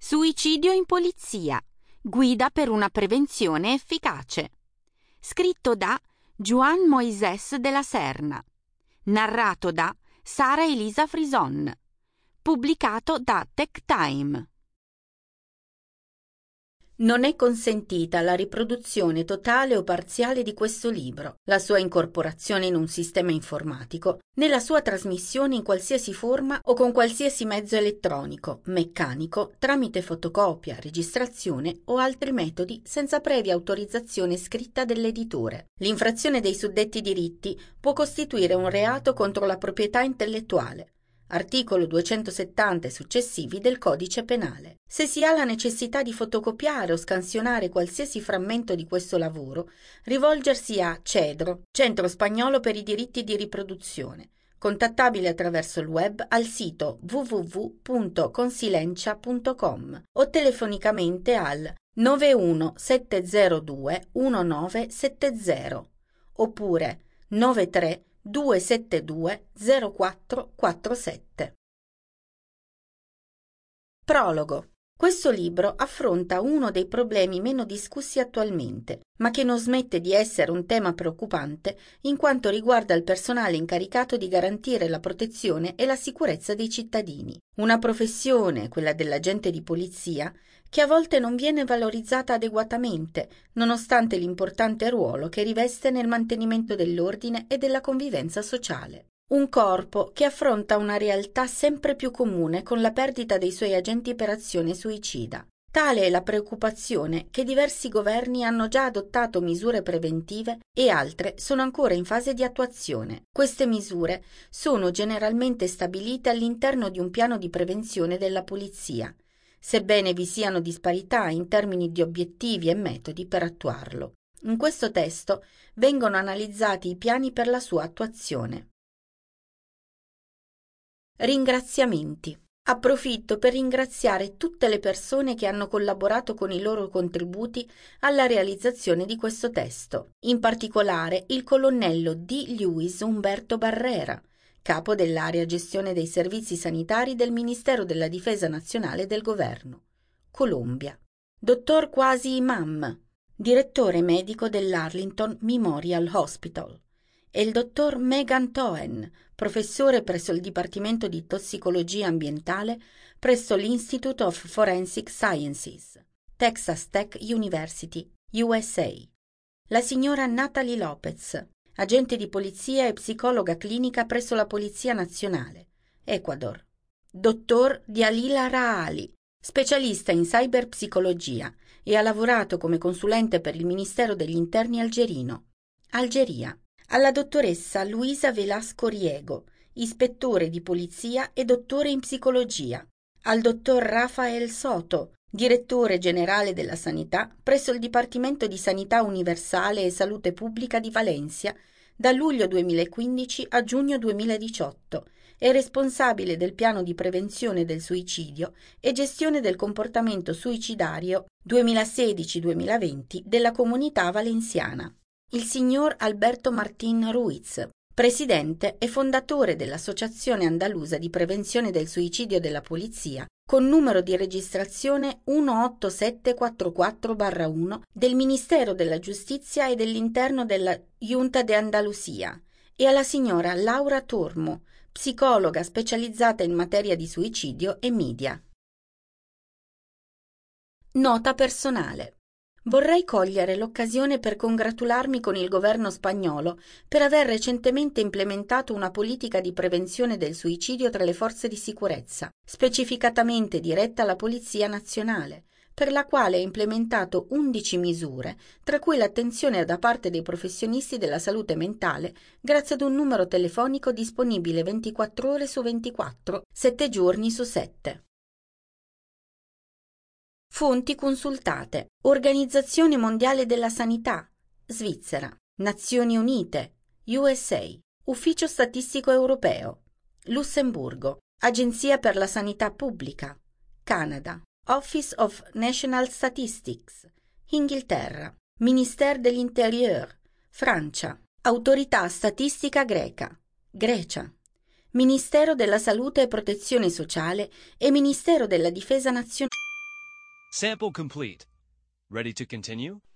Suicidio in polizia. Guida per una prevenzione efficace. Scritto da Joan Moisès de la Serna. Narrato da Sara Elisa Frison. Pubblicato da Tech Time. Non è consentita la riproduzione totale o parziale di questo libro, la sua incorporazione in un sistema informatico, né la sua trasmissione in qualsiasi forma o con qualsiasi mezzo elettronico, meccanico, tramite fotocopia, registrazione o altri metodi senza previa autorizzazione scritta dell'editore. L'infrazione dei suddetti diritti può costituire un reato contro la proprietà intellettuale. Articolo 270 e successivi del Codice Penale. Se si ha la necessità di fotocopiare o scansionare qualsiasi frammento di questo lavoro, rivolgersi a CEDRO, Centro Spagnolo per i diritti di riproduzione, contattabile attraverso il web al sito www.consilencia.com o telefonicamente al 91702 1970 oppure 93 272 0447. Prologo. Questo libro affronta uno dei problemi meno discussi attualmente, ma che non smette di essere un tema preoccupante in quanto riguarda il personale incaricato di garantire la protezione e la sicurezza dei cittadini. Una professione, quella dell'agente di polizia, che a volte non viene valorizzata adeguatamente, nonostante l'importante ruolo che riveste nel mantenimento dell'ordine e della convivenza sociale. Un corpo che affronta una realtà sempre più comune con la perdita dei suoi agenti per azione suicida. Tale è la preoccupazione che diversi governi hanno già adottato misure preventive e altre sono ancora in fase di attuazione. Queste misure sono generalmente stabilite all'interno di un piano di prevenzione della polizia, sebbene vi siano disparità in termini di obiettivi e metodi per attuarlo. In questo testo vengono analizzati i piani per la sua attuazione. Ringraziamenti. Approfitto per ringraziare tutte le persone che hanno collaborato con i loro contributi alla realizzazione di questo testo, in particolare il colonnello D. Luis Umberto Barrera, capo dell'area gestione dei servizi sanitari del Ministero della Difesa Nazionale del Governo, Colombia. Dottor Quasi Imam, direttore medico dell'Arlington Memorial Hospital, e il dottor Megan Toen, professore presso il Dipartimento di Tossicologia Ambientale presso l'Institute of Forensic Sciences, Texas Tech University, USA. La signora Natalie Lopez, agente di polizia e psicologa clinica presso la Polizia Nazionale, Ecuador. Dottor Dialila Raali, specialista in cyberpsicologia e ha lavorato come consulente per il Ministero degli Interni algerino, Algeria. Alla dottoressa Luisa Velasco Riego, ispettore di polizia e dottore in psicologia. Al dottor Rafael Soto, direttore generale della sanità presso il Dipartimento di Sanità Universale e Salute Pubblica di Valencia da luglio 2015 a giugno 2018 e responsabile del piano di prevenzione del suicidio e gestione del comportamento suicidario 2016-2020 della Comunità Valenciana. Il signor Alberto Martín Ruiz, presidente e fondatore dell'Associazione Andalusa di Prevenzione del Suicidio della Polizia, con numero di registrazione 18744-1 del Ministero della Giustizia e dell'Interno della Junta de Andalucía, e alla signora Laura Tormo, psicologa specializzata in materia di suicidio e media. Nota personale. Vorrei cogliere l'occasione per congratularmi con il governo spagnolo per aver recentemente implementato una politica di prevenzione del suicidio tra le forze di sicurezza, specificatamente diretta alla Polizia Nazionale, per la quale ha implementato 11 misure, tra cui l'attenzione da parte dei professionisti della salute mentale grazie ad un numero telefonico disponibile 24 ore su 24, 7 giorni su 7. Fonti consultate: Organizzazione Mondiale della Sanità, Svizzera, Nazioni Unite, USA, Ufficio Statistico Europeo, Lussemburgo, Agenzia per la Sanità Pubblica, Canada, Office of National Statistics, Inghilterra, Ministère de l'Intérieur, Francia, Autorità Statistica Greca, Grecia, Ministero della Salute e Protezione Sociale e Ministero della Difesa Nazionale. Sample complete. Ready to continue?